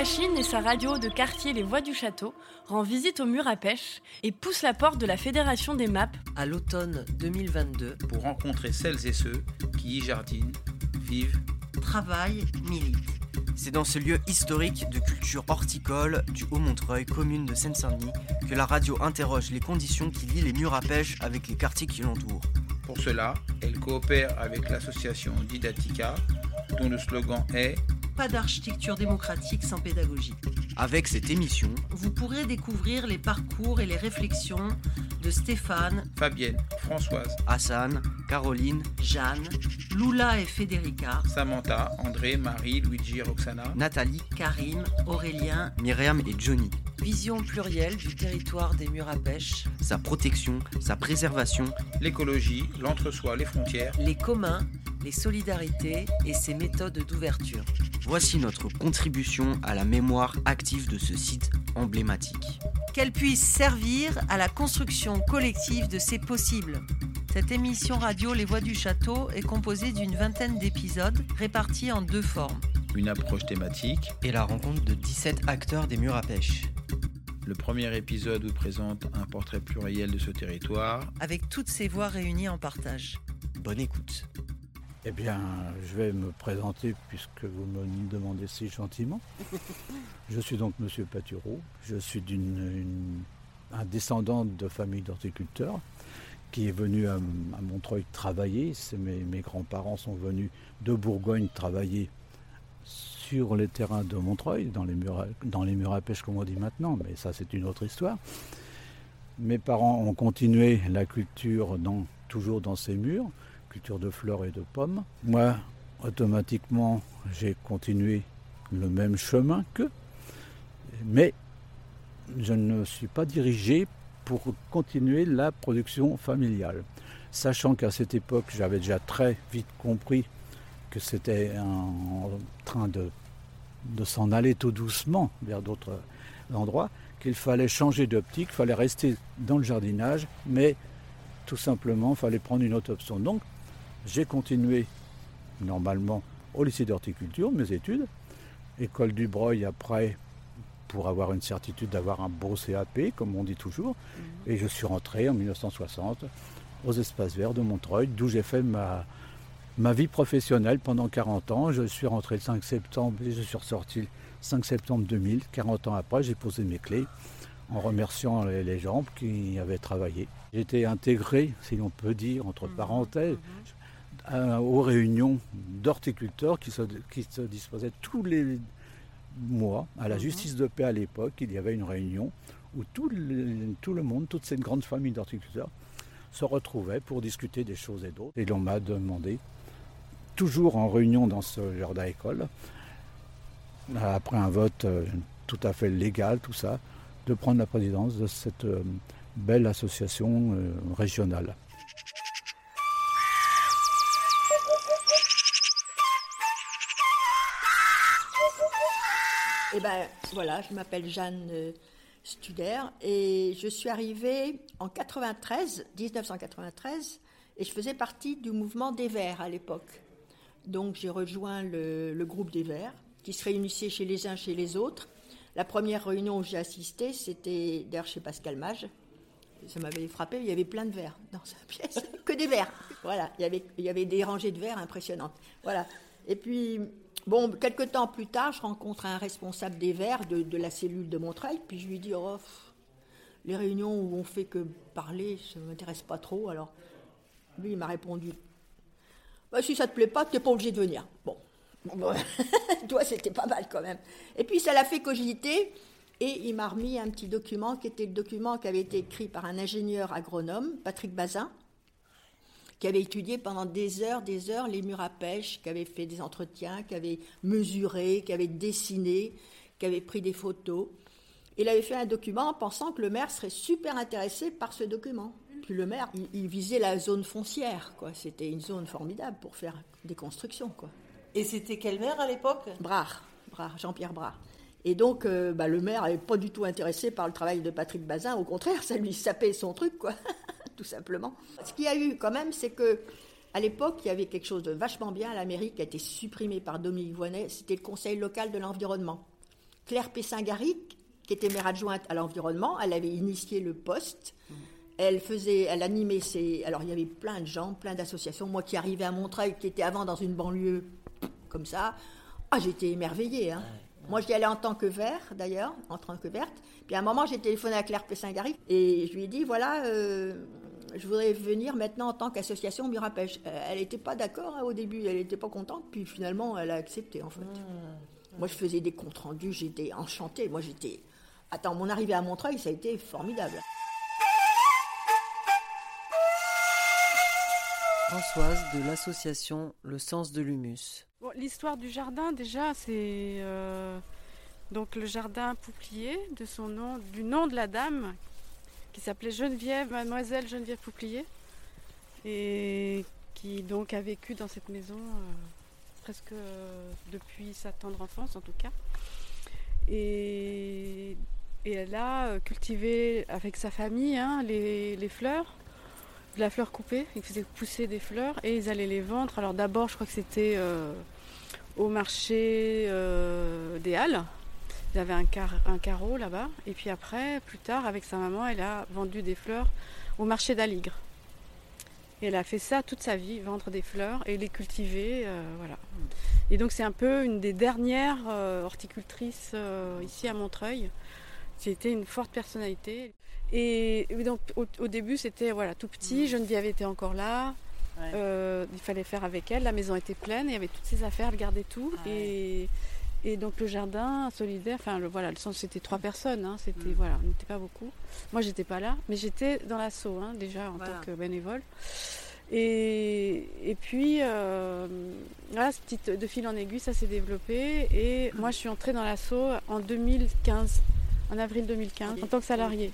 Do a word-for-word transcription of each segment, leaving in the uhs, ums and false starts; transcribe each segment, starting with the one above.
Machine et sa radio de quartier Les Voix du Château rend visite au mur à pêche et pousse la porte de la Fédération des M A P à l'automne deux mille vingt-deux pour rencontrer celles et ceux qui y jardinent, vivent, travaillent, militent. C'est dans ce lieu historique de culture horticole du Haut-Montreuil, commune de Seine-Saint-Denis, que la radio interroge les conditions qui lient les murs à pêche avec les quartiers qui l'entourent. Pour cela, elle coopère avec l'association Didactica, dont le slogan est « Pas d'architecture démocratique sans pédagogie ». Avec cette émission, vous pourrez découvrir les parcours et les réflexions de Stéphane, Fabienne, Françoise, Hassan, Caroline, Jeanne, Lula et Federica, Samantha, André, Marie, Luigi, Roxana, Nathalie, Karim, Aurélien, Myriam et Johnny. Vision plurielle du territoire des murs à pêche, sa protection, sa préservation, l'écologie, l'entre-soi, les frontières, les communs, les solidarités et ses méthodes d'ouverture. Voici notre contribution à la mémoire active de ce site emblématique. Qu'elle puisse servir à la construction collective de ces possibles. Cette émission radio Les Voix du Château est composée d'une vingtaine d'épisodes répartis en deux formes. Une approche thématique et la rencontre de dix-sept acteurs des murs à pêche. Le premier épisode vous présente un portrait pluriel de ce territoire avec toutes ces voix réunies en partage. Bonne écoute. Eh bien, je vais me présenter puisque vous me demandez si gentiment. Je suis donc Monsieur Patureau. Je suis d'une, une, un descendant de famille d'horticulteurs qui est venu à, à Montreuil travailler. C'est mes, mes grands-parents sont venus de Bourgogne travailler sur les terrains de Montreuil, dans les murs à, dans les murs à pêche comme on dit maintenant, mais ça c'est une autre histoire. Mes parents ont continué la culture dans, toujours dans ces murs, culture de fleurs et de pommes. Moi, automatiquement, j'ai continué le même chemin qu'eux, mais je ne me suis pas dirigé pour continuer la production familiale. Sachant qu'à cette époque, j'avais déjà très vite compris que c'était en train de, de s'en aller tout doucement vers d'autres endroits, qu'il fallait changer d'optique, il fallait rester dans le jardinage, mais tout simplement, il fallait prendre une autre option. Donc, j'ai continué normalement au lycée d'horticulture, mes études, école du Breuil après, pour avoir une certitude d'avoir un beau C A P, comme on dit toujours, et je suis rentré en dix-neuf cent soixante aux Espaces Verts de Montreuil, d'où j'ai fait ma... Ma vie professionnelle pendant quarante ans, je suis rentré le cinq septembre et je suis ressorti le cinq septembre deux mille. quarante ans après, j'ai posé mes clés en remerciant les, les gens qui y avaient travaillé. J'ai été intégré, si l'on peut dire, entre parenthèses, à, aux réunions d'horticulteurs qui se, qui se disposaient tous les mois à la justice de paix à l'époque. Il y avait une réunion où tout le, tout le monde, toute cette grande famille d'horticulteurs se retrouvaient pour discuter des choses et d'autres. Et l'on m'a demandé, toujours en réunion dans ce jardin-école, après un vote euh, tout à fait légal, tout ça, de prendre la présidence de cette euh, belle association euh, régionale. Eh bien, voilà, je m'appelle Jeanne euh, Studer et je suis arrivée en quatre-vingt-treize, dix-neuf cent quatre-vingt-treize, et je faisais partie du mouvement des Verts à l'époque. Donc j'ai rejoint le, le groupe des Verts, qui se réunissait chez les uns, chez les autres. La première réunion où j'ai assisté, c'était d'ailleurs chez Pascal Mage. Ça m'avait frappé, il y avait plein de verres dans sa pièce, que des verres. Voilà, il y avait, il y avait des rangées de verres impressionnantes. Voilà. Et puis, bon, quelques temps plus tard, je rencontre un responsable des Verts de, de la cellule de Montreuil, puis je lui dis, oh, pff, les réunions où on fait que parler, ça ne m'intéresse pas trop. Alors, lui, il m'a répondu, bah, si ça ne te plaît pas, tu n'es pas obligé de venir. Bon, bon toi, c'était pas mal quand même. Et puis, ça l'a fait cogiter, et il m'a remis un petit document, qui était le document qui avait été écrit par un ingénieur agronome, Patrick Bazin, qui avait étudié pendant des heures, des heures, les murs à pêche, qui avait fait des entretiens, qui avait mesuré, qui avait dessiné, qui avait pris des photos. Il avait fait un document en pensant que le maire serait super intéressé par ce document. Puis le maire, il, il visait la zone foncière, quoi. C'était une zone formidable pour faire des constructions, quoi. Et c'était quel maire à l'époque ? Brard, Brard, Jean-Pierre Brard. Et donc, euh, bah, le maire n'était pas du tout intéressé par le travail de Patrick Bazin. Au contraire, ça lui sapait son truc, quoi. Tout simplement. Ce qu'il y a eu quand même, c'est que à l'époque, il y avait quelque chose de vachement bien à la mairie qui a été supprimé par Dominique Voynet. C'était le conseil local de l'environnement. Claire Pessin-Garric, qui était maire adjointe à l'environnement, elle avait initié le poste. Elle faisait, elle animait ses... Alors, il y avait plein de gens, plein d'associations. Moi qui arrivais à Montreuil, qui était avant dans une banlieue comme ça, ah, j'étais émerveillée. Hein. Moi, j'y allais en tant que vert, d'ailleurs, en tant que verte. Puis à un moment, j'ai téléphoné à Claire Pessin-Garric et je lui ai dit, voilà, euh, je voudrais venir maintenant en tant qu'association Mur à Pêche. Elle n'était pas d'accord hein, au début, elle n'était pas contente, puis finalement, elle a accepté, en fait. Mmh. Moi, je faisais des comptes rendus, j'étais enchantée. Moi, j'étais... Attends, mon arrivée à Montreuil, ça a été formidable. Françoise de l'association Le Sens de l'Humus. Bon, l'histoire du jardin, déjà, c'est euh, donc le jardin Pouplier, de son nom, du nom de la dame, qui s'appelait Geneviève, mademoiselle Geneviève Pouplier, et qui donc a vécu dans cette maison euh, presque euh, depuis sa tendre enfance, en tout cas. Et, et elle a cultivé avec sa famille hein, les, les fleurs. De la fleur coupée, ils faisaient pousser des fleurs et ils allaient les vendre. Alors d'abord, je crois que c'était euh, au marché euh, des Halles. Il y avait un, car, un carreau là-bas. Et puis après, plus tard, avec sa maman, elle a vendu des fleurs au marché d'Aligre. Et elle a fait ça toute sa vie, vendre des fleurs et les cultiver. Euh, voilà. Et donc c'est un peu une des dernières euh, horticultrices euh, ici à Montreuil. C'était une forte personnalité. Et donc au, au début c'était voilà, tout petit, Geneviève était encore là, ouais. euh, il fallait faire avec elle, la maison était pleine, il y avait toutes ses affaires, elle gardait tout. Ouais. Et, et donc le jardin solidaire, enfin le, voilà, le sens c'était trois personnes, hein, c'était, mmh. voilà, on n'était pas beaucoup. Moi j'étais pas là, mais j'étais dans l'assaut hein, déjà en voilà. tant que bénévole. Et, et puis euh, voilà, petite, de fil en aiguille ça s'est développé et mmh. moi je suis entrée dans l'assaut en deux mille quinze, en avril deux mille quinze, okay. en tant que salariée.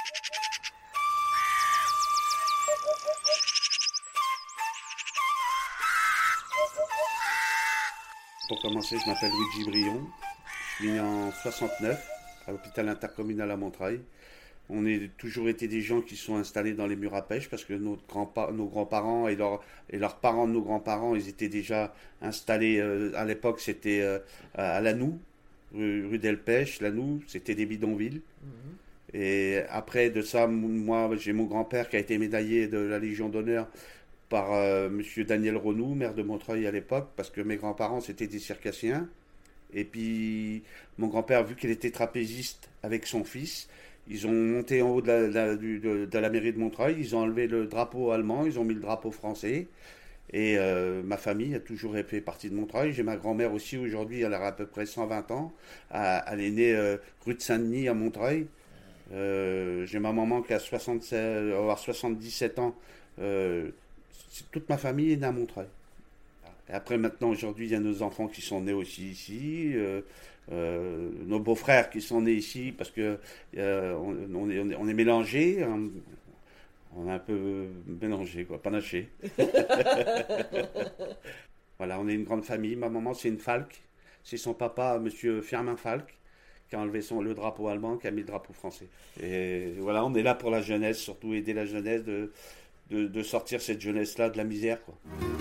Pour commencer, je m'appelle Luigi Brion, je suis né en soixante-neuf à l'hôpital intercommunal à Montreuil. On a toujours été des gens qui sont installés dans les murs à pêche parce que nos, grands-pa- nos grands-parents et, leur, et leurs parents de nos grands-parents, ils étaient déjà installés, euh, à l'époque c'était euh, à Lannou, rue, rue Delpech, Lannou, c'était des bidonvilles. Mmh. Et après de ça, moi j'ai mon grand-père qui a été médaillé de la Légion d'honneur par euh, monsieur Daniel Renou, maire de Montreuil à l'époque, parce que mes grands-parents c'était des circassiens. Et puis mon grand-père, vu qu'il était trapéziste avec son fils, ils ont monté en haut de la, la, de, de la mairie de Montreuil, ils ont enlevé le drapeau allemand, ils ont mis le drapeau français. Et euh, ma famille a toujours fait partie de Montreuil. J'ai ma grand-mère aussi aujourd'hui, elle a à peu près cent vingt ans. Elle est née euh, rue de Saint-Denis à Montreuil. Euh, j'ai ma maman qui a soixante-sept, avoir soixante-dix-sept ans. Euh, toute ma famille est née à Montreuil. Et après, maintenant, aujourd'hui, il y a nos enfants qui sont nés aussi ici, euh, euh, nos beaux-frères qui sont nés ici, parce que euh, on, on, est, on, est, on est mélangés, hein, on est un peu mélangés, quoi, panachés. Voilà, on est une grande famille. Ma maman, c'est une Falck, c'est son papa, monsieur Firmin Falck, qui a enlevé son, le drapeau allemand, qui a mis le drapeau français. Et voilà, on est là pour la jeunesse, surtout aider la jeunesse de... De, de sortir cette jeunesse-là de la misère, quoi.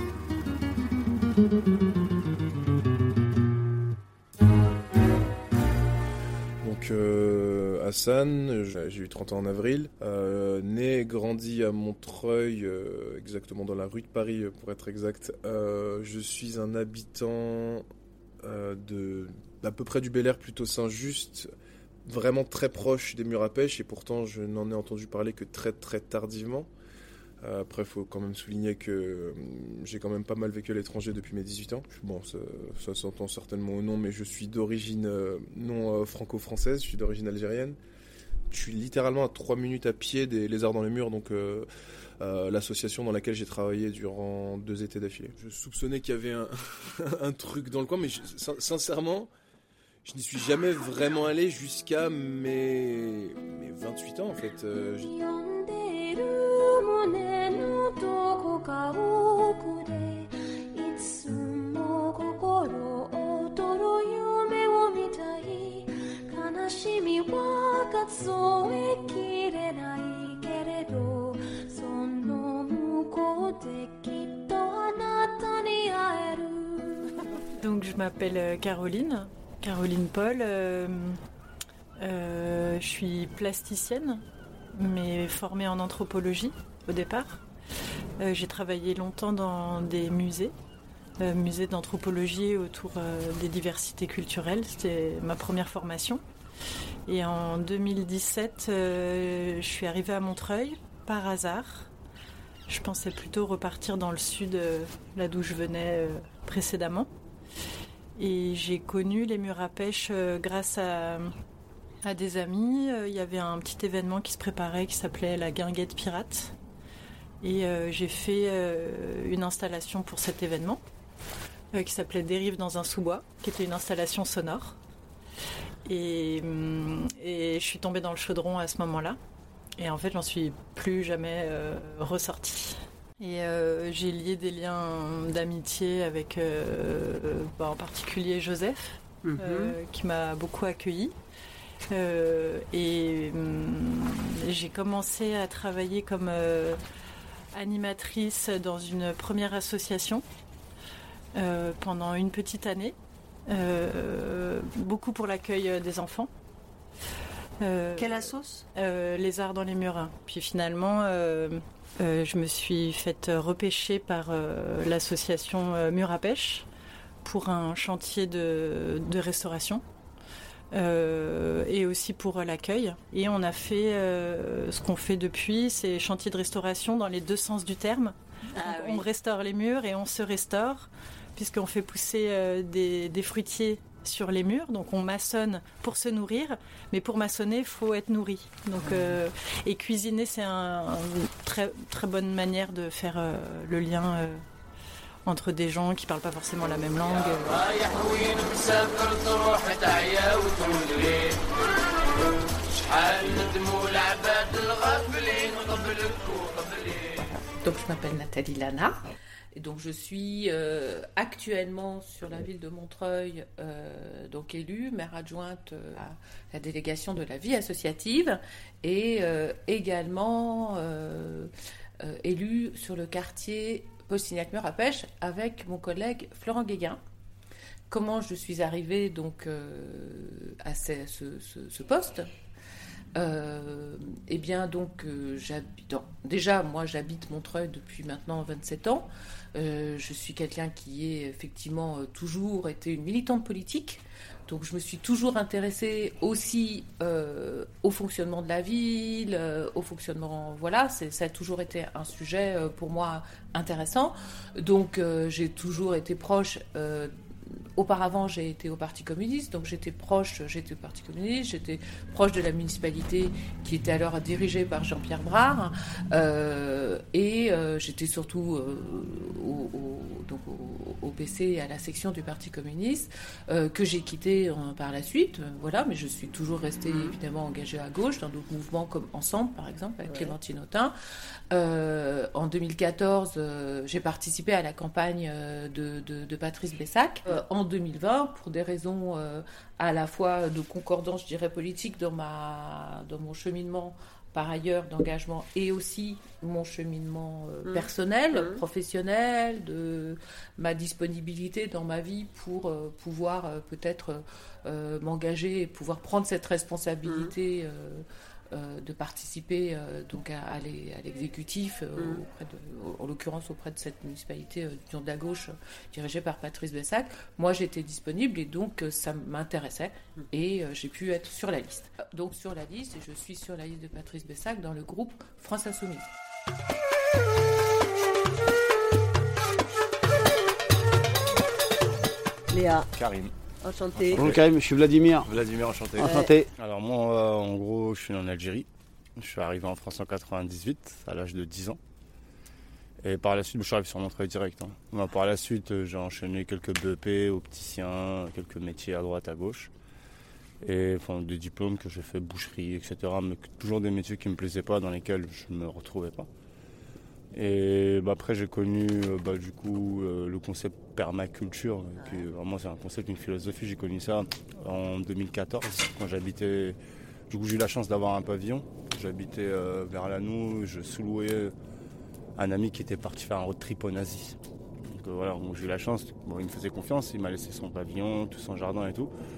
Donc euh, Hassan, j'ai eu trente ans en avril, euh, né et grandi à Montreuil, euh, exactement dans la rue de Paris pour être exact. Euh, je suis un habitant euh, de, d'à peu près du Bel Air, plutôt Saint-Just, vraiment très proche des murs à pêche, et pourtant je n'en ai entendu parler que très très tardivement. Après, il faut quand même souligner que euh, j'ai quand même pas mal vécu à l'étranger depuis mes dix-huit ans. Bon, ça, ça s'entend certainement au nom, mais je suis d'origine euh, non euh, franco-française, je suis d'origine algérienne. Je suis littéralement à trois minutes à pied des Lézards dans les murs, donc euh, euh, l'association dans laquelle j'ai travaillé durant deux étés d'affilée. Je soupçonnais qu'il y avait un, un truc dans le coin, mais je, sincèrement, je n'y suis jamais vraiment allé jusqu'à mes, mes vingt-huit ans en fait. Euh, j'ai... Donc je m'appelle Caroline, Caroline Paul, euh, euh, je suis plasticienne, mais formée en anthropologie au départ. Euh, j'ai travaillé longtemps dans des musées, euh, musées d'anthropologie autour euh, des diversités culturelles. C'était ma première formation. Et en deux mille dix-sept, euh, je suis arrivée à Montreuil par hasard. Je pensais plutôt repartir dans le sud, euh, là d'où je venais euh, précédemment. Et j'ai connu les murs à pêche euh, grâce à, à des amis. Euh, il y avait un petit événement qui se préparait qui s'appelait la Guinguette Pirate. Et euh, j'ai fait euh, une installation pour cet événement euh, qui s'appelait Dérive dans un sous-bois, qui était une installation sonore. Et, hum, et je suis tombée dans le chaudron à ce moment-là. Et en fait, j'en suis plus jamais euh, ressortie. Et euh, j'ai lié des liens d'amitié avec euh, bah, en particulier Joseph, mm-hmm. euh, qui m'a beaucoup accueillie. Euh, et hum, j'ai commencé à travailler comme euh, animatrice dans une première association euh, pendant une petite année, euh, beaucoup pour l'accueil des enfants. Euh, Quelle assoce euh, Les Arts dans les Murins. Puis finalement, euh, euh, je me suis faite repêcher par euh, l'association euh, Murs à Pêche pour un chantier de, de restauration euh, et aussi pour euh, l'accueil. Et on a fait euh, ce qu'on fait depuis, c'est chantier de restauration dans les deux sens du terme. Ah, oui. On restaure les murs et on se restaure puisqu'on fait pousser euh, des, des fruitiers sur les murs, donc on maçonne pour se nourrir, mais pour maçonner, il faut être nourri. Donc, euh, et cuisiner, c'est un, une très, très bonne manière de faire euh, le lien euh, entre des gens qui ne parlent pas forcément la même langue. Donc je m'appelle Nathalie Lana. Et donc je suis euh, actuellement sur la ville de Montreuil, euh, donc élue, maire adjointe à la délégation de la vie associative et euh, également euh, euh, élue sur le quartier Postignac-Murs à Pêche avec mon collègue Florent Guéguin. Comment je suis arrivée donc euh, à ce, ce, ce, ce poste ? Euh, eh bien donc euh, j'habite déjà moi j'habite Montreuil depuis maintenant vingt-sept ans. Euh, je suis quelqu'un qui est effectivement euh, toujours été une militante politique, donc je me suis toujours intéressée aussi euh, au fonctionnement de la ville, euh, au fonctionnement, voilà, c'est, ça a toujours été un sujet euh, pour moi intéressant, donc euh, j'ai toujours été proche euh, Auparavant, j'ai été au Parti communiste, donc j'étais proche, j'étais au Parti communiste, j'étais proche de la municipalité qui était alors dirigée par Jean-Pierre Brard, euh, et euh, j'étais surtout euh, au, au, donc au, au P C, à la section du Parti communiste, euh, que j'ai quitté euh, par la suite, euh, voilà, mais je suis toujours restée évidemment engagée à gauche, dans d'autres mouvements comme Ensemble, par exemple, avec ouais. Clémentine Autain. Euh, en deux mille quatorze, euh, j'ai participé à la campagne euh, de, de, de Patrice Bessac. Euh, en deux mille vingt, pour des raisons euh, à la fois de concordance, je dirais, politique dans, ma, dans mon cheminement par ailleurs d'engagement et aussi mon cheminement euh, mmh. personnel, mmh. professionnel, de ma disponibilité dans ma vie pour euh, pouvoir euh, peut-être euh, m'engager et pouvoir prendre cette responsabilité mmh. euh, euh, de participer euh, donc à, à, les, à l'exécutif, euh, mmh. auprès de, en l'occurrence auprès de cette municipalité euh, de la gauche euh, dirigée par Patrice Bessac. Moi j'étais disponible et donc euh, ça m'intéressait mmh. et euh, j'ai pu être sur la liste. Donc sur la liste, et je suis sur la liste de Patrice Bessac dans le groupe France Insoumise. Léa. Karim. Enchanté. Bonjour Karim, je suis Vladimir. Vladimir, enchanté. Enchanté. Alors moi, euh, en gros, je suis né en Algérie. Je suis arrivé en France en quatre-vingt-dix-huit, à l'âge de dix ans. Et par la suite, je suis arrivé sur Montreuil direct. Hein. Moi, par la suite, j'ai enchaîné quelques B E P, opticien, quelques métiers à droite, à gauche. Et enfin, des diplômes que j'ai fait, boucherie, et cetera. Mais toujours des métiers qui ne me plaisaient pas, dans lesquels je ne me retrouvais pas. Et bah, après, j'ai connu bah, du coup euh, le concept permaculture, qui vraiment c'est un concept, une philosophie. J'ai connu ça en deux mille quatorze, quand j'habitais. Du coup, j'ai eu la chance d'avoir un pavillon. J'habitais euh, vers Lannou, je sous-louais un ami qui était parti faire un road trip en Asie. Donc euh, voilà, donc, j'ai eu la chance. Bon, il me faisait confiance, il m'a laissé son pavillon, tout son jardin et tout.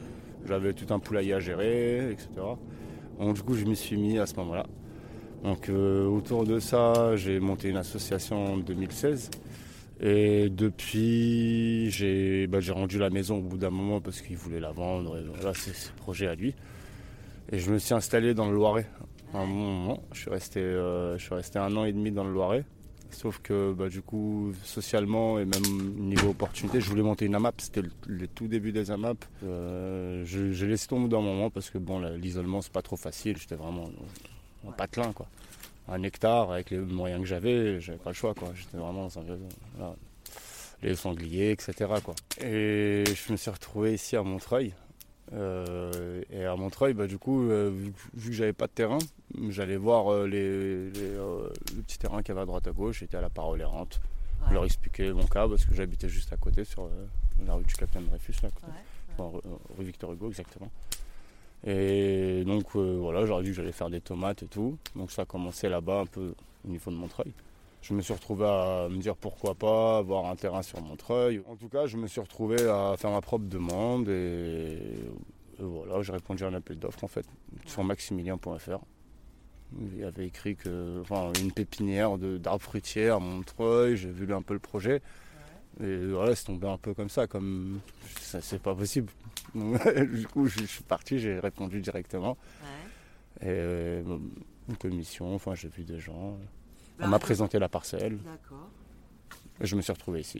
J'avais tout un poulailler à gérer, et cetera. Donc du coup, je m'y suis mis à ce moment-là. Donc euh, autour de ça, j'ai monté une association en deux mille seize. Et depuis, j'ai, bah, j'ai rendu la maison au bout d'un moment parce qu'il voulait la vendre. Et voilà, c'est ce projet à lui. Et je me suis installé dans le Loiret à un moment. Je suis resté, euh, je suis resté un an et demi dans le Loiret. Sauf que bah, du coup, socialement et même niveau opportunité, je voulais monter une AMAP. C'était le, le tout début des AMAP. Euh, je, j'ai laissé tomber d'un moment parce que bon, l'isolement, c'est pas trop facile. J'étais vraiment en patelin, quoi. Un hectare avec les moyens que j'avais, j'avais pas le choix, quoi. J'étais vraiment dans un voilà, les sangliers, et cetera, quoi. Et je me suis retrouvé ici à Montreuil. Euh, et à Montreuil, bah, du coup, euh, vu, vu que j'avais pas de terrain, j'allais voir euh, les, les, euh, le petit terrain qu'il y avait à droite à gauche. J'étais à la parole errante. Ouais. Je leur expliquais mon cas parce que j'habitais juste à côté sur euh, la rue du Capitaine Dreyfus, là, ouais, ouais. Enfin, rue Victor Hugo, exactement. Et donc euh, voilà, j'aurais dit que j'allais faire des tomates et tout. Donc ça a commencé là-bas un peu au niveau de Montreuil. Je me suis retrouvé à me dire pourquoi pas avoir un terrain sur Montreuil. En tout cas, je me suis retrouvé à faire ma propre demande et, et voilà, j'ai répondu à un appel d'offres en fait sur maximilien point f r. Il y avait écrit que, enfin, une pépinière de, d'arbres fruitiers à Montreuil. J'ai vu un peu le projet. Et voilà, c'est tombé un peu comme ça, comme ça, c'est pas possible. Du coup, je, je suis parti, j'ai répondu directement. Ouais. Et euh, une commission, enfin, j'ai vu des gens. Bah, on m'a présenté la parcelle. D'accord. Et je me suis retrouvé ici.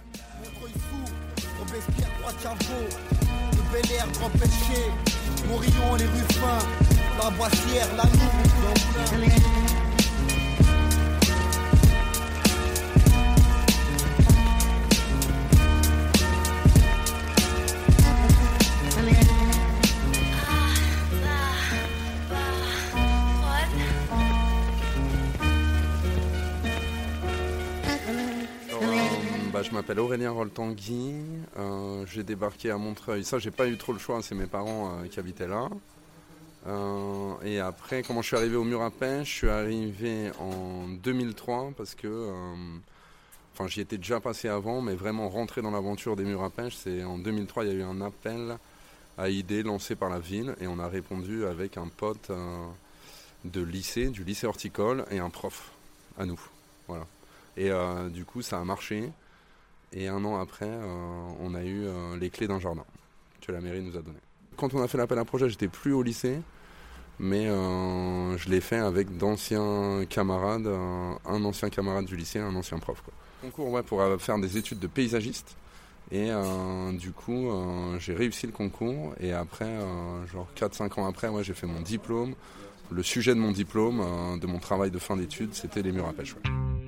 Le Bel Air, Grand Pêcher, Morillon, les Ruffins, la Boissière, la Noue. Bah, je m'appelle Aurélien Roltangui, euh, j'ai débarqué à Montreuil. Ça, j'ai pas eu trop le choix, c'est mes parents euh, qui habitaient là. Euh, et après, comment je suis arrivé au mur à pêche, je suis arrivé en deux mille trois parce que, euh, enfin, j'y étais déjà passé avant, mais vraiment rentrer dans l'aventure des murs à pêche, c'est en deux mille trois, il y a eu un appel à idées lancé par la ville et on a répondu avec un pote euh, de lycée, du lycée horticole et un prof à nous. Voilà. Et euh, du coup, ça a marché. Et un an après, euh, on a eu euh, les clés d'un jardin que la mairie nous a donné. Quand on a fait l'appel à projet, j'étais plus au lycée, mais euh, je l'ai fait avec d'anciens camarades, euh, un ancien camarade du lycée, un ancien prof, quoi. Concours, ouais, pour euh, faire des études de paysagiste. Et euh, du coup, euh, j'ai réussi le concours. Et après, euh, genre quatre cinq ans après, ouais, j'ai fait mon diplôme. Le sujet de mon diplôme, euh, de mon travail de fin d'études, c'était les murs à pêche. Ouais.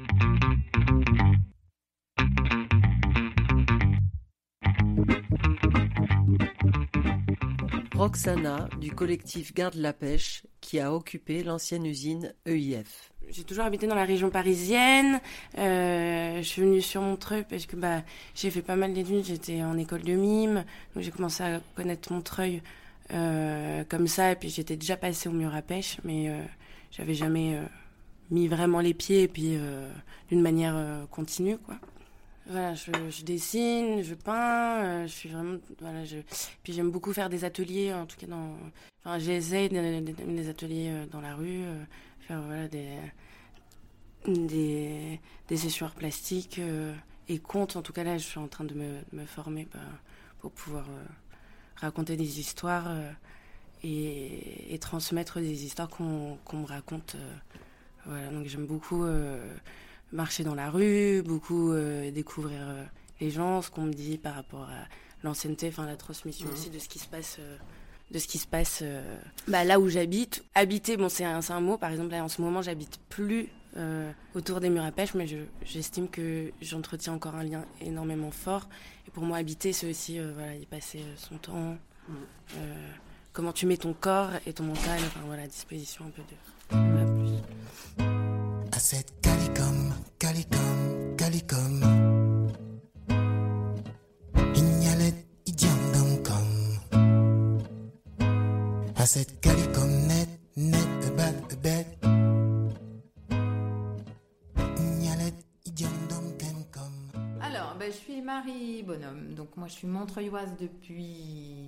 Roxana, du collectif Garde la Pêche, qui a occupé l'ancienne usine E I F. J'ai toujours habité dans la région parisienne. Euh, je suis venue sur Montreuil parce que bah, j'ai fait pas mal d'études. J'étais en école de mime, donc j'ai commencé à connaître Montreuil euh, comme ça. Et puis j'étais déjà passée au mur à pêche, mais euh, j'avais jamais euh, mis vraiment les pieds et puis euh, d'une manière euh, continue, quoi. Voilà, je, je dessine, je peins, euh, je suis vraiment, voilà, je, puis j'aime beaucoup faire des ateliers, en tout cas dans, enfin, j'essaye des, des, des ateliers dans la rue, euh, faire, voilà, des, des, des sessions arts plastiques, euh, et contes, en tout cas là, je suis en train de me, me former, bah, pour pouvoir euh, raconter des histoires, euh, et, et transmettre des histoires qu'on, qu'on me raconte, euh, voilà, donc j'aime beaucoup, euh, marcher dans la rue, beaucoup euh, découvrir euh, les gens, ce qu'on me dit par rapport à l'ancienneté, enfin la transmission mmh. aussi de ce qui se passe, euh, de ce qui se passe euh, bah, là où j'habite. Habiter, bon c'est un, c'est un mot, par exemple là en ce moment j'habite plus euh, autour des murs à pêche, mais je, j'estime que j'entretiens encore un lien énormément fort. Et pour moi habiter c'est aussi euh, voilà, y passer euh, son temps, mmh. euh, comment tu mets ton corps et ton mental, enfin voilà, à disposition un peu de voilà, plus. À cette calicum, calicum, calicum. Ignalet, idiom comme. À cette calicum, net, net, bad, bête. Ignalet, idiom comme. Alors, ben, je suis Marie Bonhomme. Donc, moi, je suis montreuilloise depuis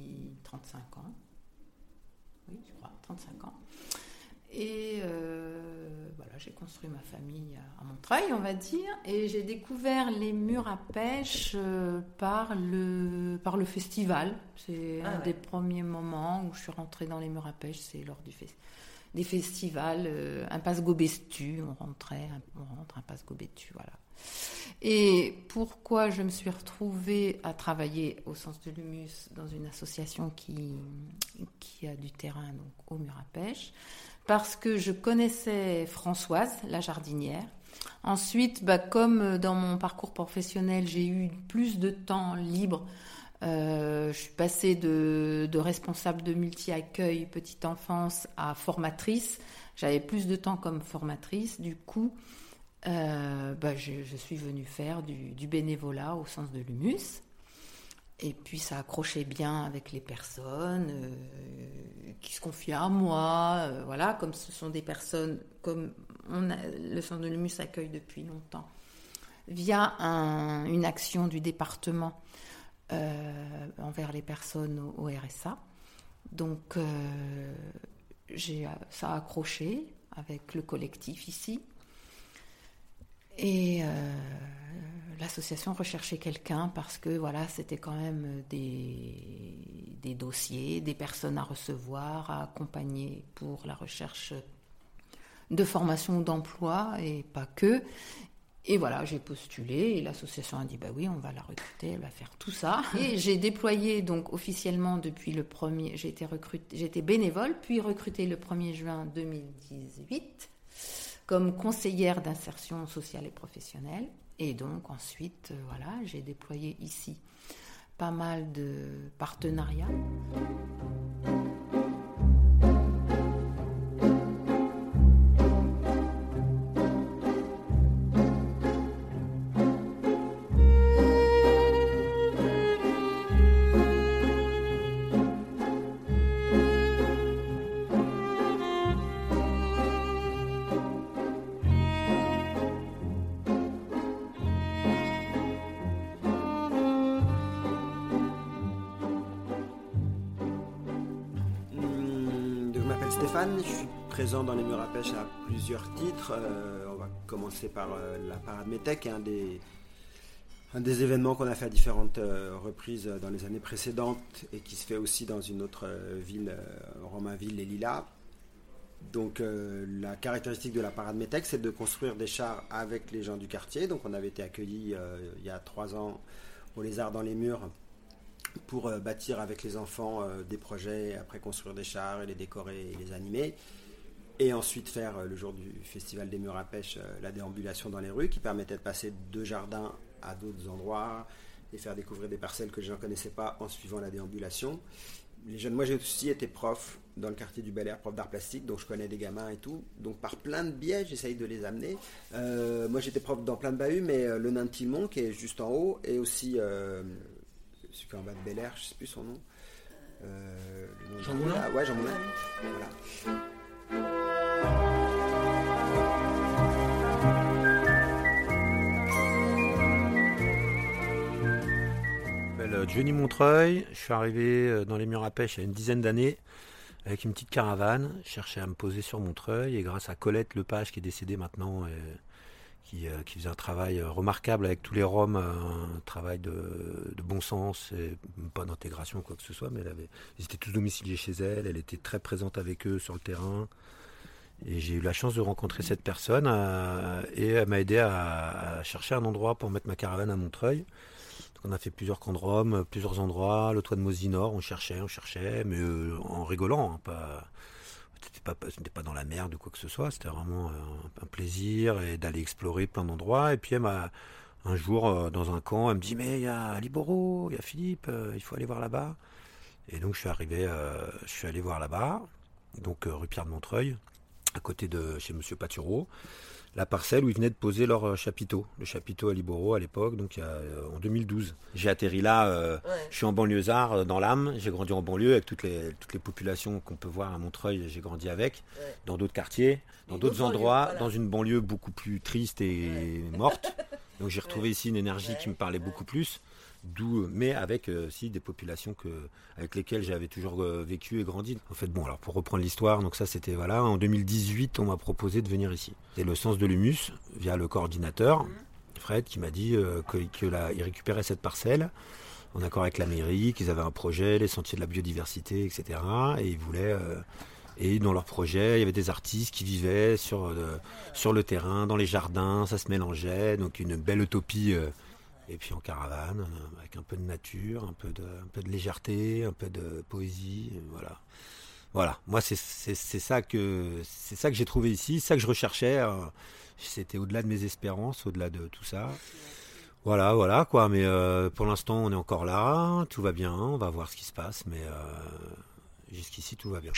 trente-cinq ans. Oui, je crois, trente-cinq ans. Et euh, voilà, j'ai construit ma famille à Montreuil, on va dire. Et j'ai découvert les murs à pêche euh, par, le, par le festival. C'est ah un ouais. des premiers moments où je suis rentrée dans les murs à pêche, c'est lors du festival. Des festivals, euh, Impasse Gobestu, on rentrait, on rentre, Impasse Gobestu, voilà. Et pourquoi je me suis retrouvée à travailler au Sens de l'Humus dans une association qui, qui a du terrain donc, au mur à pêche? Parce que je connaissais Françoise, la jardinière. Ensuite, bah, comme dans mon parcours professionnel, j'ai eu plus de temps libre, Euh, je suis passée de, de responsable de multi-accueil petite enfance à formatrice. J'avais plus de temps comme formatrice. Du coup, euh, bah, je, je suis venue faire du, du bénévolat au Sens de l'Humus. Et puis, ça accrochait bien avec les personnes euh, qui se confiaient à moi. Euh, voilà, comme ce sont des personnes, comme on a, le Sens de l'Humus accueille depuis longtemps, via un, une action du département Euh, envers les personnes au, au R S A. Donc, euh, j'ai, ça a accroché avec le collectif ici. Et euh, l'association recherchait quelqu'un parce que voilà, c'était quand même des, des dossiers, des personnes à recevoir, à accompagner pour la recherche de formation ou d'emploi et pas que. Et voilà, j'ai postulé et l'association a dit bah oui, on va la recruter, elle va faire tout ça. Et j'ai déployé donc officiellement depuis le premier, j'ai été recrutée, j'ai été bénévole, puis recrutée le premier juin deux mille dix-huit comme conseillère d'insertion sociale et professionnelle. Et donc ensuite, euh, voilà, j'ai déployé ici pas mal de partenariats. Je suis présent dans les murs à pêche à plusieurs titres. Euh, on va commencer par euh, la parade Métèque, un des, un des événements qu'on a fait à différentes euh, reprises dans les années précédentes et qui se fait aussi dans une autre euh, ville, euh, Romainville, les Lilas. Donc euh, la caractéristique de la parade Métèque, c'est de construire des chars avec les gens du quartier. Donc on avait été accueillis euh, il y a trois ans au Lézard dans les murs pour euh, bâtir avec les enfants euh, des projets, après construire des chars et les décorer et les animer. Et ensuite faire, euh, le jour du Festival des murs à pêche, euh, la déambulation dans les rues qui permettait de passer de jardins à d'autres endroits et faire découvrir des parcelles que les gens ne connaissaient pas en suivant la déambulation. Les jeunes, moi j'ai aussi été prof dans le quartier du Bel Air, prof d'art plastique, donc je connais des gamins et tout. Donc par plein de biais, j'essaye de les amener. Euh, moi j'étais prof dans plein de bahuts, mais euh, le nain de Tilmont qui est juste en haut, et aussi... Euh, celui qui est en bas de Bel Air, je ne sais plus son nom. Euh, le nom Jean Moulin ah, Ouais, Jean Moulin. Voilà. Je m'appelle Johnny Montreuil. Je suis arrivé dans les murs à pêche il y a une dizaine d'années avec une petite caravane. Je cherchais à me poser sur Montreuil et grâce à Colette Lepage qui est décédée maintenant, et Qui, euh, qui faisait un travail remarquable avec tous les Roms, un travail de, de bon sens, et pas d'intégration ou quoi que ce soit, mais elle avait, ils étaient tous domiciliés chez elle, elle était très présente avec eux sur le terrain, et j'ai eu la chance de rencontrer cette personne, euh, et elle m'a aidé à, à chercher un endroit pour mettre ma caravane à Montreuil. Donc on a fait plusieurs camps de Roms, plusieurs endroits, le toit de Mosinor, on cherchait, on cherchait, mais euh, en rigolant, hein, pas... C'était pas, c'était pas dans la merde ou quoi que ce soit, c'était vraiment un, un plaisir et d'aller explorer plein d'endroits. Et puis elle m'a, un jour, euh, dans un camp, elle me dit mais il y a Liboro, il y a Philippe, euh, il faut aller voir là-bas. Et donc je suis arrivé, euh, je suis allé voir là-bas, donc euh, rue Pierre de Montreuil, à côté de chez Monsieur Patureau, la parcelle où ils venaient de poser leur euh, chapiteau, le chapiteau à Liboro à l'époque, donc il y a, euh, en deux mille douze. J'ai atterri là, euh, ouais. Je suis en banlieusard euh, dans l'âme, j'ai grandi en banlieue avec toutes les, toutes les populations qu'on peut voir à Montreuil, j'ai grandi avec, ouais. Dans d'autres quartiers, dans d'autres, d'autres endroits, voilà. Dans une banlieue beaucoup plus triste et ouais. Morte. Donc j'ai retrouvé ouais. Ici une énergie ouais. Qui me parlait ouais. Beaucoup plus. D'où, mais avec euh, aussi des populations que, avec lesquelles j'avais toujours euh, vécu et grandi. En fait, bon, alors pour reprendre l'histoire, donc ça c'était voilà, en deux mille dix-huit, on m'a proposé de venir ici. C'est le Sens de l'Humus via le coordinateur Fred qui m'a dit euh, que, que là, il récupérait cette parcelle en accord avec la mairie, qu'ils avaient un projet, les sentiers de la biodiversité, et cetera. Et ils voulaient euh, et dans leur projet, il y avait des artistes qui vivaient sur euh, sur le terrain, dans les jardins, ça se mélangeait, donc une belle utopie. Euh, Et puis en caravane, avec un peu de nature, un peu de, un peu de légèreté, un peu de poésie, voilà. Voilà, moi c'est, c'est, c'est, ça que, c'est ça que j'ai trouvé ici, c'est ça que je recherchais. C'était au-delà de mes espérances, au-delà de tout ça. Voilà, voilà quoi, mais euh, pour l'instant on est encore là, tout va bien, on va voir ce qui se passe, mais euh, jusqu'ici tout va bien.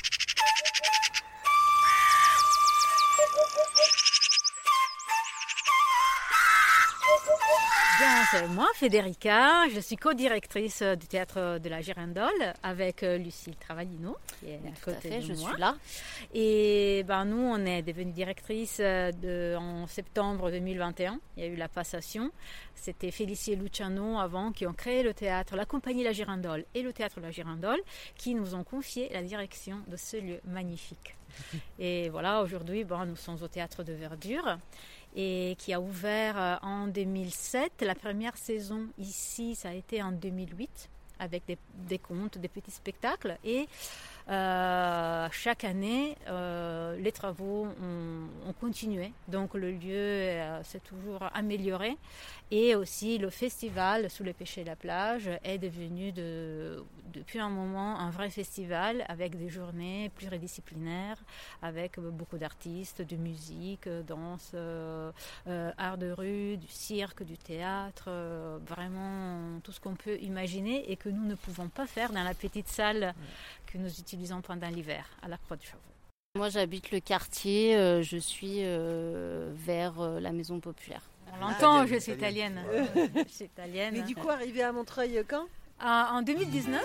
Bien, c'est moi, Federica. Je suis co-directrice du théâtre de la Girandole avec Lucille Travaglino, qui est à côté fait, de je moi. suis là. Et ben, nous, on est devenus directrices de, en septembre deux mille vingt et un. Il y a eu la passation. C'était Félicie et Luciano avant qui ont créé le théâtre, la compagnie La Girandole et le théâtre La Girandole, qui nous ont confié la direction de ce lieu magnifique. Et voilà, aujourd'hui, ben, nous sommes au théâtre de Verdure, et qui a ouvert en deux mille sept. La première saison ici, ça a été en deux mille huit, avec des, des contes, des petits spectacles. Et euh, chaque année, euh, les travaux ont, ont continué. Donc le lieu euh, s'est toujours amélioré. Et aussi le festival Sous le péché de la plage est devenu de, depuis un moment un vrai festival avec des journées pluridisciplinaires, avec beaucoup d'artistes, de musique, danse, euh, euh, art de rue, du cirque, du théâtre, euh, vraiment tout ce qu'on peut imaginer et que nous ne pouvons pas faire dans la petite salle que nous utilisons pendant l'hiver à la Croix du Chavaux. Moi j'habite le quartier, euh, je suis euh, vers euh, la maison populaire. On l'entend, je suis italienne. Je suis italienne. Mais du coup, arrivé à Montreuil quand En deux mille dix-neuf.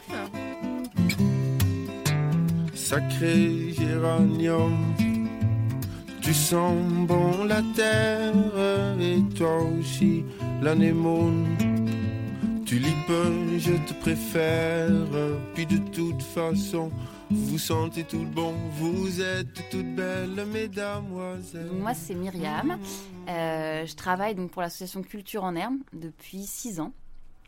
Sacré géranium, tu sens bon la terre et toi aussi l'anémone. Tulipe, je te préfère, puis de toute façon, vous sentez tout bon, vous êtes toutes belles, mesdamoiselles. Moi, c'est Myriam. Euh, je travaille donc pour l'association Culture en Herbe depuis six ans.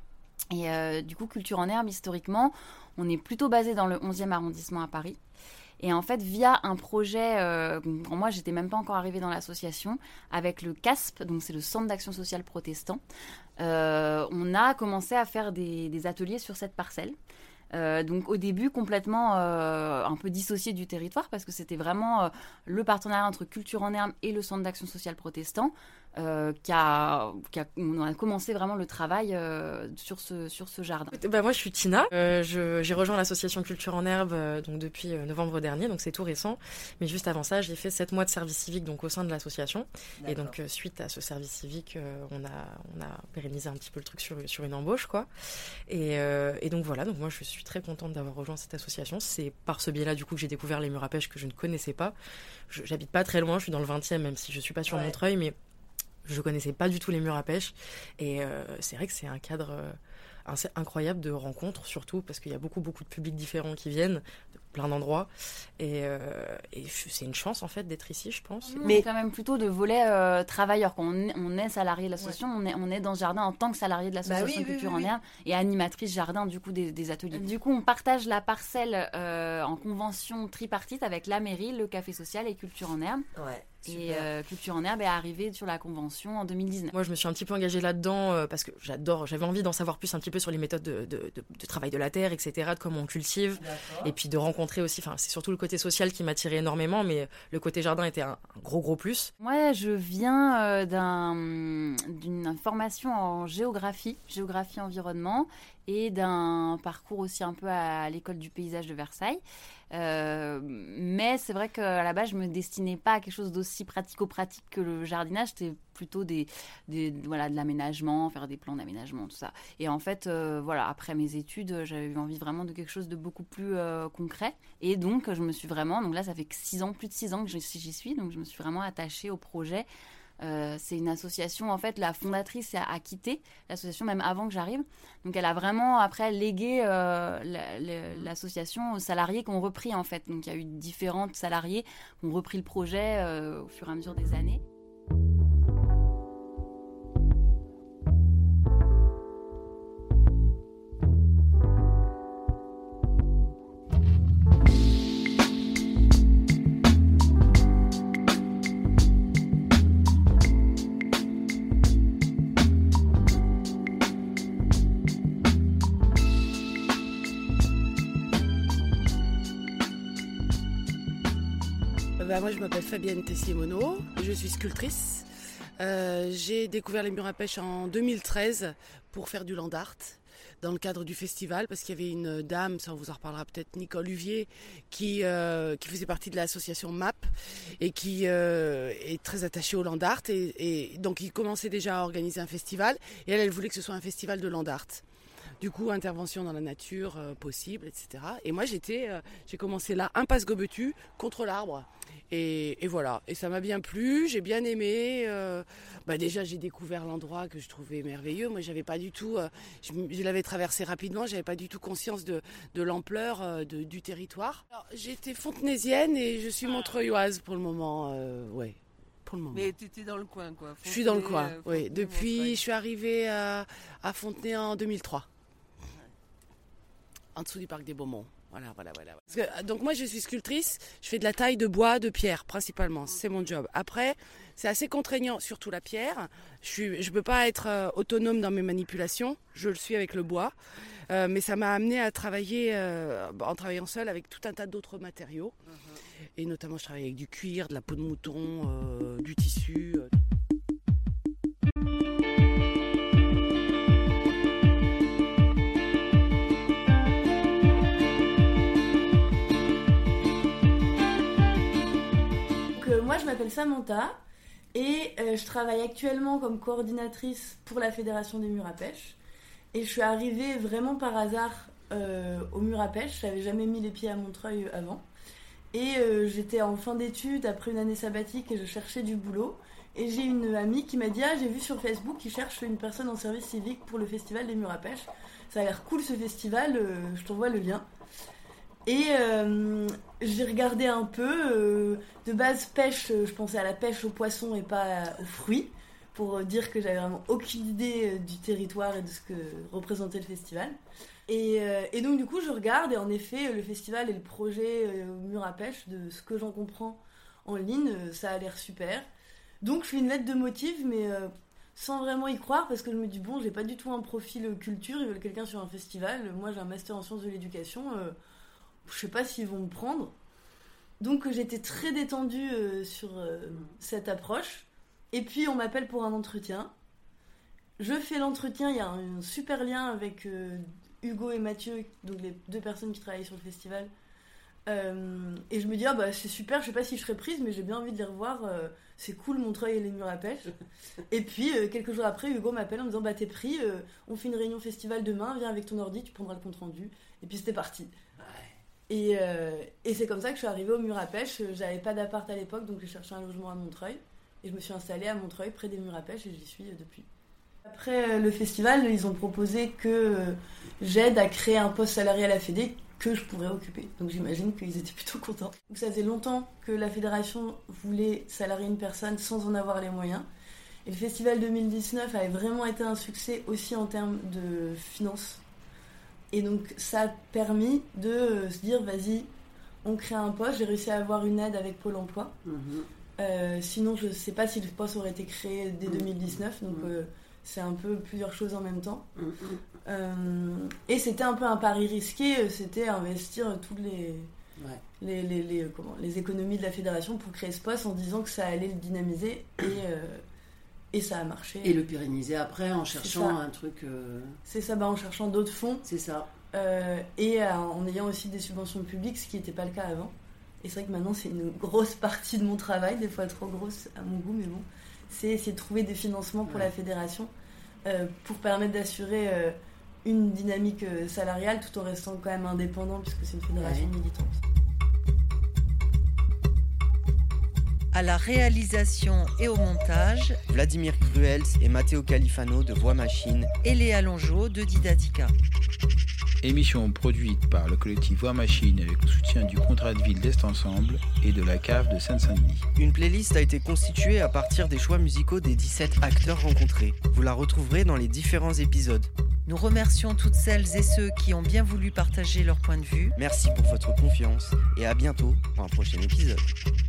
Et euh, du coup, Culture en Herbe, historiquement, on est plutôt basé dans le onzième arrondissement à Paris. Et en fait, via un projet, euh, moi, j'étais même pas encore arrivée dans l'association, avec le C A S P, donc c'est le Centre d'action sociale protestant, euh, on a commencé à faire des, des ateliers sur cette parcelle. Euh, donc au début complètement euh, un peu dissocié du territoire parce que c'était vraiment euh, le partenariat entre Culture en Herbe et le Centre d'action sociale protestant euh, qui a, qui a, on a commencé vraiment le travail euh, sur, ce, sur ce jardin. Bah moi je suis Tina, euh, je, j'ai rejoint l'association Culture en Herbe euh, donc depuis euh, novembre dernier, donc c'est tout récent, mais juste avant ça j'ai fait sept mois de service civique donc au sein de l'association. D'accord. Et donc euh, suite à ce service civique euh, on, a, on a pérennisé un petit peu le truc sur, sur une embauche quoi. Et, euh, et donc voilà, donc moi je suis Je suis très contente d'avoir rejoint cette association. C'est par ce biais-là du coup que j'ai découvert les murs à pêche que je ne connaissais pas. Je, j'habite pas très loin, je suis dans le vingtième même si je suis pas sur ouais. Montreuil, mais je connaissais pas du tout les murs à pêche. Et euh, c'est vrai que c'est un cadre euh, assez incroyable de rencontres, surtout parce qu'il y a beaucoup beaucoup de publics différents qui viennent de plein d'endroits. Et, euh, et c'est une chance en fait d'être ici, je pense. Nous, mais on est quand même plutôt de volet euh, travailleur. Quand on est, on est salarié de l'association, ouais. on, est, on est dans ce jardin en tant que salarié de l'association bah oui, Culture oui, oui, en Herbe et animatrice jardin du coup des, des ateliers. Du coup, on partage la parcelle euh, en convention tripartite avec la mairie, le café social et Culture en Herbe. Ouais. Et euh, Culture en Herbe est arrivée sur la convention en deux mille dix-neuf. Moi, je me suis un petit peu engagée là-dedans euh, parce que j'adore, j'avais envie d'en savoir plus un petit peu sur les méthodes de, de, de, de travail de la terre, et cetera, de comment on cultive. D'accord. Et puis de rencontrer aussi, enfin, c'est surtout le côté social qui m'attirait énormément, mais le côté jardin était un, un gros, gros plus. Moi, je viens euh, d'un, d'une formation en géographie, géographie environnement, et d'un parcours aussi un peu à l'école du paysage de Versailles. Euh, mais c'est vrai qu'à la base je me destinais pas à quelque chose d'aussi pratico-pratique que le jardinage. C'était plutôt des, des voilà de l'aménagement, faire des plans d'aménagement, tout ça. Et en fait euh, voilà, après mes études j'avais eu envie vraiment de quelque chose de beaucoup plus euh, concret, et donc je me suis vraiment, donc là ça fait six ans, plus de six ans que j'y suis, donc je me suis vraiment attachée au projet Euh, c'est une association, en fait, la fondatrice a, a quitté l'association même avant que j'arrive. Donc, elle a vraiment, après, légué euh, la, la, l'association aux salariés qui ont repris, en fait. Donc, il y a eu différents salariés qui ont repris le projet euh, au fur et à mesure des années. Bah, moi je m'appelle Fabienne Tessier-Monod, je suis sculptrice. Euh, j'ai découvert les murs à pêche en deux mille treize pour faire du land art dans le cadre du festival parce qu'il y avait une dame, ça on vous en reparlera peut-être, Nicole Huvier, qui, euh, qui faisait partie de l'association M A P et qui euh, est très attachée au land art et, et donc il commençait déjà à organiser un festival et elle, elle voulait que ce soit un festival de land art. Du coup, intervention dans la nature euh, possible, et cetera. Et moi, j'étais, euh, j'ai commencé là, impasse Gobetu, contre l'arbre. Et, et voilà, et ça m'a bien plu, j'ai bien aimé. Euh, bah déjà, j'ai découvert l'endroit que je trouvais merveilleux. Moi, j'avais pas du tout, euh, je, je l'avais traversé rapidement, j'avais pas du tout conscience de, de l'ampleur euh, de, du territoire. Alors, j'étais fontenaisienne et je suis montreuilloise pour le moment, euh, ouais. Pour le moment. Mais tu étais dans le coin, quoi. Fontenay, je suis dans le coin, euh, oui. Depuis, Montreuil. je suis arrivée à, à Fontenay en deux mille trois. En dessous du parc des Beaumont. Voilà, voilà, voilà. Parce que, donc moi, je suis sculptrice. Je fais de la taille de bois, de pierre, principalement. C'est mon job. Après, c'est assez contraignant, surtout la pierre. Je ne peux pas être euh, autonome dans mes manipulations. Je le suis avec le bois. Euh, mais ça m'a amené à travailler, euh, en travaillant seule, avec tout un tas d'autres matériaux. Uh-huh. Et notamment, je travaille avec du cuir, de la peau de mouton, euh, du tissu. Euh. Moi, je m'appelle Samantha et euh, je travaille actuellement comme coordinatrice pour la Fédération des murs à pêche. Et je suis arrivée vraiment par hasard euh, au mur à pêche. Je n'avais jamais mis les pieds à Montreuil avant. Et euh, j'étais en fin d'études après une année sabbatique et je cherchais du boulot. Et j'ai une amie qui m'a dit « Ah, j'ai vu sur Facebook qu'ils cherchent une personne en service civique pour le festival des murs à pêche. Ça a l'air cool ce festival, euh, je t'envoie le lien. » Et euh, j'ai regardé un peu. Euh, de base, pêche, je pensais à la pêche aux poissons et pas aux fruits, pour dire que j'avais vraiment aucune idée du territoire et de ce que représentait le festival. Et, euh, et donc, du coup, je regarde, et en effet, le festival et le projet euh, mur à pêche, de ce que j'en comprends en ligne, euh, ça a l'air super. Donc, je fais une lettre de motif, mais euh, sans vraiment y croire, parce que je me dis, bon, j'ai pas du tout un profil culture, ils veulent quelqu'un sur un festival. Moi, j'ai un master en sciences de l'éducation. Euh, Je sais pas s'ils vont me prendre. Donc j'étais très détendue euh, sur euh, cette approche. Et puis on m'appelle pour un entretien. Je fais l'entretien, il y a un, un super lien avec euh, Hugo et Mathieu, donc les deux personnes qui travaillent sur le festival. Euh, et je me dis, ah bah c'est super, je sais pas si je serai prise, mais j'ai bien envie de les revoir. Euh, c'est cool, Montreuil et les murs à pêche. Et puis euh, quelques jours après, Hugo m'appelle en me disant, bah t'es pris, euh, on fait une réunion festival demain, viens avec ton ordi, tu prendras le compte rendu. Et puis c'était parti. Et, euh, et c'est comme ça que je suis arrivée au mur à pêche. J'avais pas d'appart à l'époque, donc j'ai cherché un logement à Montreuil. Et je me suis installée à Montreuil, près des murs à pêche, et j'y suis depuis. Après le festival, ils ont proposé que j'aide à créer un poste salarié à la Fédé que je pourrais occuper. Donc j'imagine qu'ils étaient plutôt contents. Donc ça faisait longtemps que la fédération voulait salarier une personne sans en avoir les moyens. Et le festival deux mille dix-neuf avait vraiment été un succès aussi en termes de finances. Et donc ça a permis de se dire, vas-y, on crée un poste. J'ai réussi à avoir une aide avec Pôle emploi. Mmh. Euh, sinon, je ne sais pas si le poste aurait été créé dès deux mille dix-neuf. Donc mmh. euh, c'est un peu plusieurs choses en même temps. Mmh. Euh, et c'était un peu un pari risqué. C'était investir toutes les, ouais. les, les, les, comment, les économies de la fédération pour créer ce poste en disant que ça allait le dynamiser. Et... Euh, Et ça a marché. Et le pérenniser après en cherchant un truc... Euh... C'est ça, bah, en cherchant d'autres fonds. C'est ça. Euh, et euh, en ayant aussi des subventions publiques, ce qui n'était pas le cas avant. Et c'est vrai que maintenant, c'est une grosse partie de mon travail, des fois trop grosse à mon goût, mais bon. C'est essayer de trouver des financements pour ouais. la fédération euh, pour permettre d'assurer euh, une dynamique euh, salariale tout en restant quand même indépendant puisque c'est une fédération ouais. militante. À la réalisation et au montage, Vladimir Cruels et Matteo Califano de Voix Machine et Léa Longeau de Didatica. Émission produite par le collectif Voix Machine avec le soutien du contrat de ville d'Est Ensemble et de la cave de Seine-Saint-Denis. Une playlist a été constituée à partir des choix musicaux des dix-sept acteurs rencontrés. Vous la retrouverez dans les différents épisodes. Nous remercions toutes celles et ceux qui ont bien voulu partager leur point de vue. Merci pour votre confiance et à bientôt pour un prochain épisode.